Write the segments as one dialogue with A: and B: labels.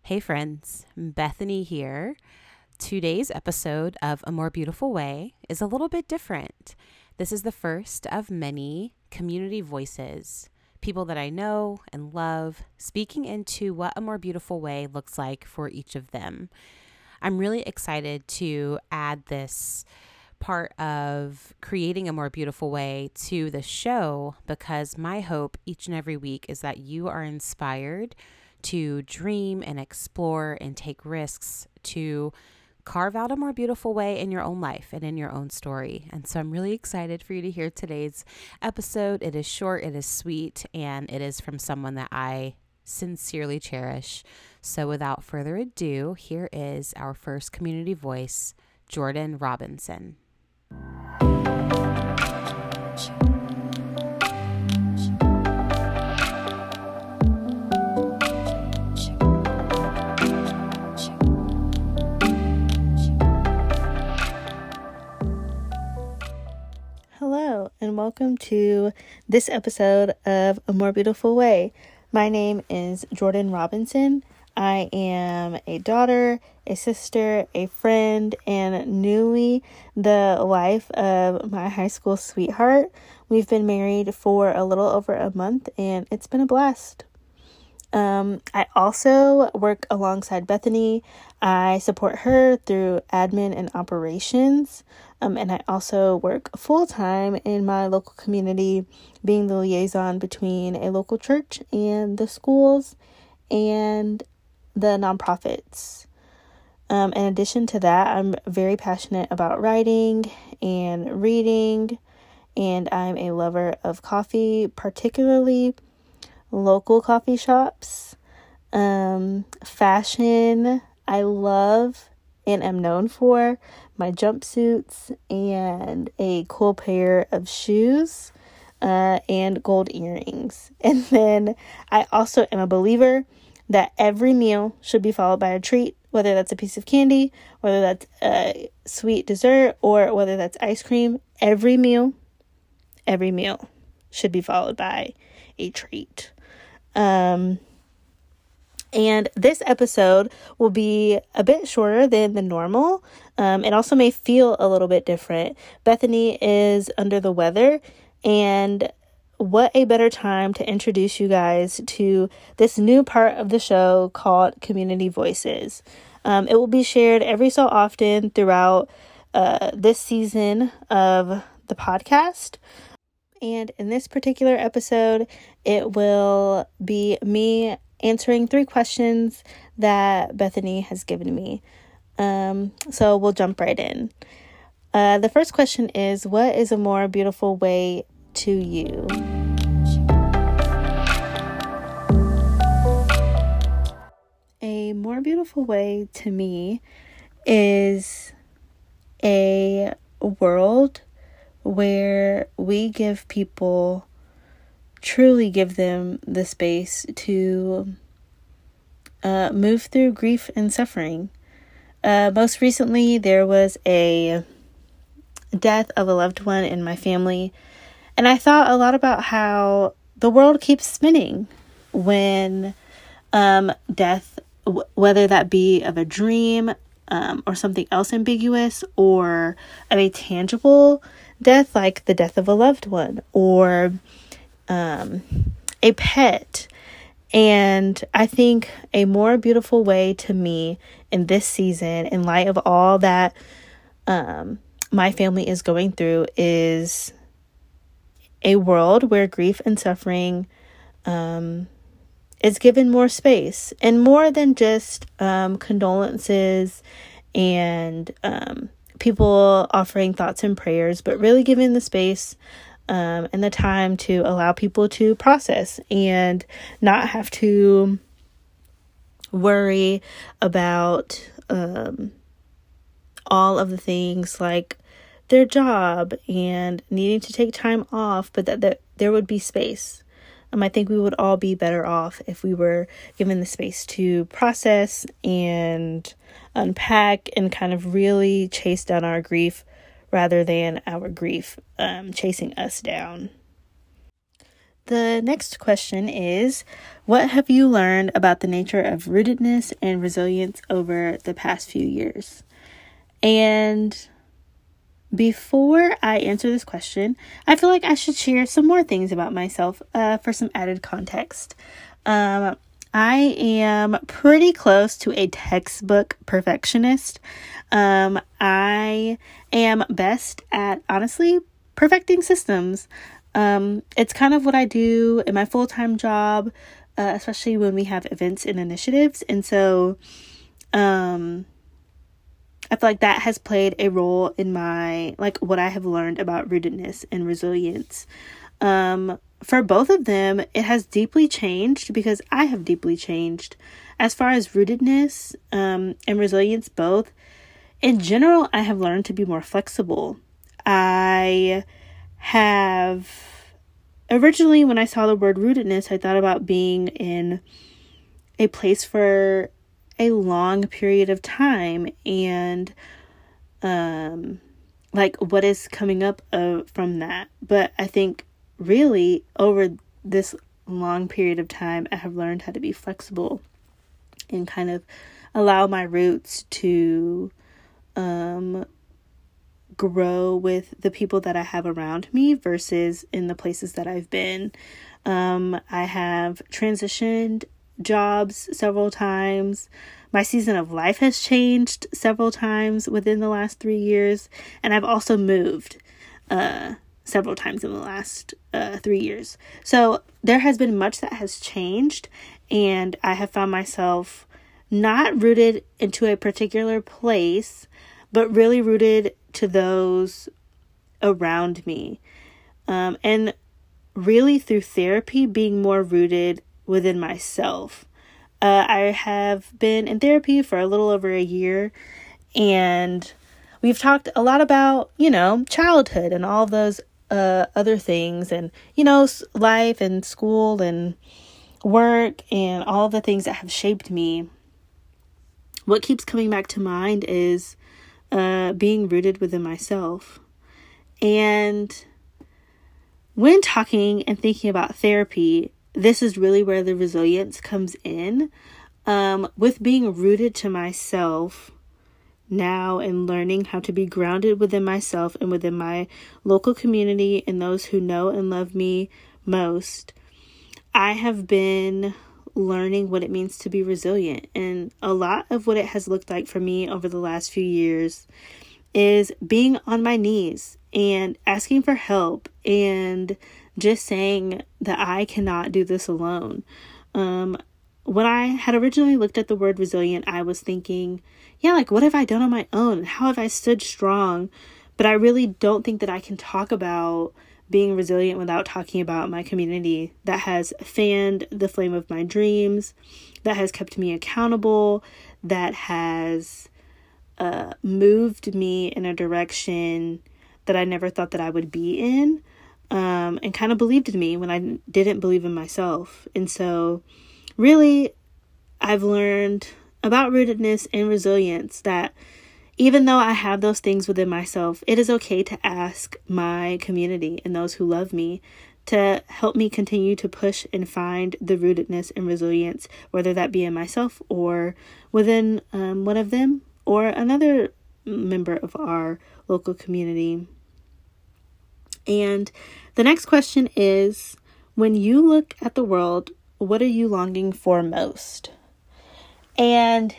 A: Hey friends, Bethany here. Today's episode of A More Beautiful Way is a little bit different. This is the first of many community voices, people that I know and love, speaking into what a more beautiful way looks like for each of them. I'm really excited to add this part of creating a more beautiful way to the show because my hope each and every week is that you are inspired to dream and explore and take risks to carve out a more beautiful way in your own life and in your own story. And so I'm really excited for you to hear today's episode. It is short, it is sweet, and it is from someone that I sincerely cherish. So without further ado, here is our first community voice, Jordan Robinson.
B: Hello, and welcome to this episode of A More Beautiful Way. My name is Jordan Robinson. I am a daughter, a sister, a friend, and newly the wife of my high school sweetheart. We've been married for a little over a month, and it's been a blast. I also work alongside Bethany. I support her through admin and operations. And I also work full-time in my local community, being the liaison between a local church and the schools and the nonprofits. In addition to that, I'm very passionate about writing and reading, and I'm a lover of coffee, particularly local coffee shops. Fashion, I love and am known for my jumpsuits and a cool pair of shoes and gold earrings. And then I also am a believer that every meal should be followed by a treat, whether that's a piece of candy, whether that's a sweet dessert, or whether that's ice cream. Every meal should be followed by a treat. And this episode will be a bit shorter than the normal. It also may feel a little bit different. Bethany is under the weather, and what a better time to introduce you guys to this new part of the show called Community Voices. It will be shared every so often throughout this season of the podcast. And in this particular episode, it will be me answering 3 questions that Bethany has given me. So we'll jump right in. The first question is, what is a more beautiful way to you? A more beautiful way to me is a world where we truly give them the space to move through grief and suffering. Most recently, there was a death of a loved one in my family, and I thought a lot about how the world keeps spinning when death, whether that be of a dream or something else ambiguous, or of a tangible death like the death of a loved one or a pet. And I think a more beautiful way to me in this season, in light of all that my family is going through, is a world where grief and suffering is given more space, and more than just condolences and people offering thoughts and prayers, but really giving the space and the time to allow people to process and not have to worry about all of the things like their job and needing to take time off, but that there would be space. I think we would all be better off if we were given the space to process and unpack and kind of really chase down our grief rather than our grief chasing us down. The next question is, what have you learned about the nature of rootedness and resilience over the past few years? And before I answer this question, I feel like I should share some more things about myself for some added context. I am pretty close to a textbook perfectionist. I am best at, honestly, perfecting systems. It's kind of what I do in my full-time job, especially when we have events and initiatives. And so, I feel like that has played a role in my, what I have learned about rootedness and resilience. For both of them, it has deeply changed because I have deeply changed. As far as rootedness, and resilience both, in general, I have learned to be more flexible. I have, originally when I saw the word rootedness, I thought about being in a place for a long period of time and what is coming up from that. But I think really over this long period of time, I have learned how to be flexible and kind of allow my roots to grow with the people that I have around me versus in the places that I've been. I have transitioned jobs several times. My season of life has changed several times within the last 3 years, and I've also moved several times in the last 3 years. So there has been much that has changed, and I have found myself not rooted into a particular place, but really rooted to those around me. And really through therapy, being more rooted within myself. I have been in therapy for a little over a year, and we've talked a lot about, childhood and all of those other things, and, life and school and work and all the things that have shaped me. What keeps coming back to mind is being rooted within myself. And when talking and thinking about therapy, this is really where the resilience comes in. With being rooted to myself now and learning how to be grounded within myself and within my local community and those who know and love me most, I have been learning what it means to be resilient. And a lot of what it has looked like for me over the last few years is being on my knees and asking for help and just saying that I cannot do this alone. When I had originally looked at the word resilient, I was thinking, what have I done on my own? How have I stood strong? But I really don't think that I can talk about being resilient without talking about my community that has fanned the flame of my dreams, that has kept me accountable, that has moved me in a direction that I never thought that I would be in. And kind of believed in me when I didn't believe in myself. And so really, I've learned about rootedness and resilience that even though I have those things within myself, it is okay to ask my community and those who love me to help me continue to push and find the rootedness and resilience, whether that be in myself or within one of them or another member of our local community. And the next question is, when you look at the world, what are you longing for most? And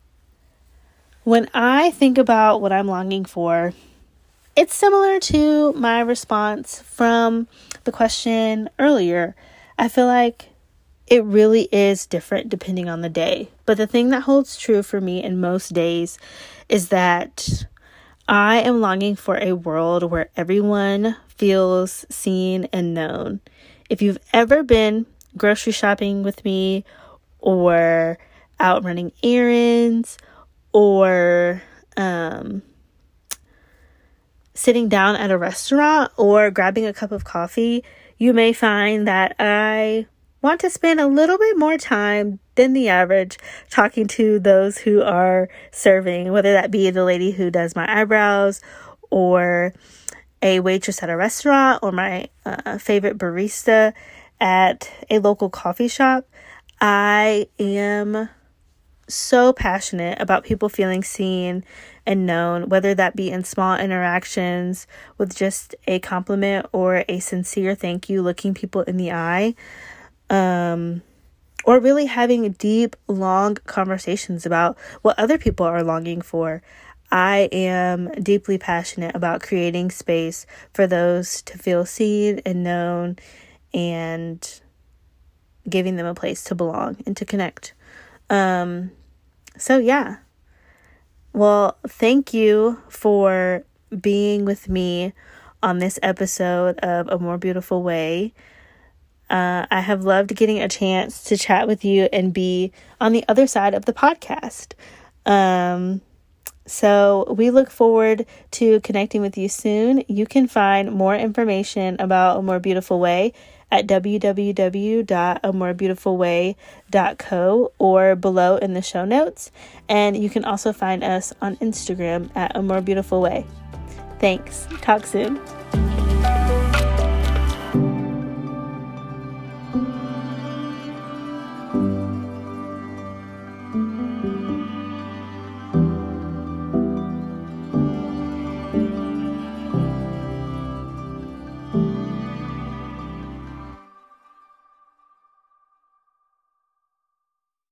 B: when I think about what I'm longing for, it's similar to my response from the question earlier. I feel like it really is different depending on the day. But the thing that holds true for me in most days is that I am longing for a world where everyone feels seen and known. If you've ever been grocery shopping with me or out running errands or sitting down at a restaurant or grabbing a cup of coffee, you may find that I want to spend a little bit more time than the average talking to those who are serving, whether that be the lady who does my eyebrows or a waitress at a restaurant or my favorite barista at a local coffee shop, I am so passionate about people feeling seen and known, whether that be in small interactions with just a compliment or a sincere thank you, looking people in the eye, or really having deep, long conversations about what other people are longing for. I am deeply passionate about creating space for those to feel seen and known and giving them a place to belong and to connect. So yeah. Well, thank you for being with me on this episode of A More Beautiful Way. I have loved getting a chance to chat with you and be on the other side of the podcast. So we look forward to connecting with you soon. You can find more information about A More Beautiful Way at www.amorebeautifulway.co or below in the show notes. And you can also find us on Instagram at A More Beautiful Way. Thanks. Talk soon.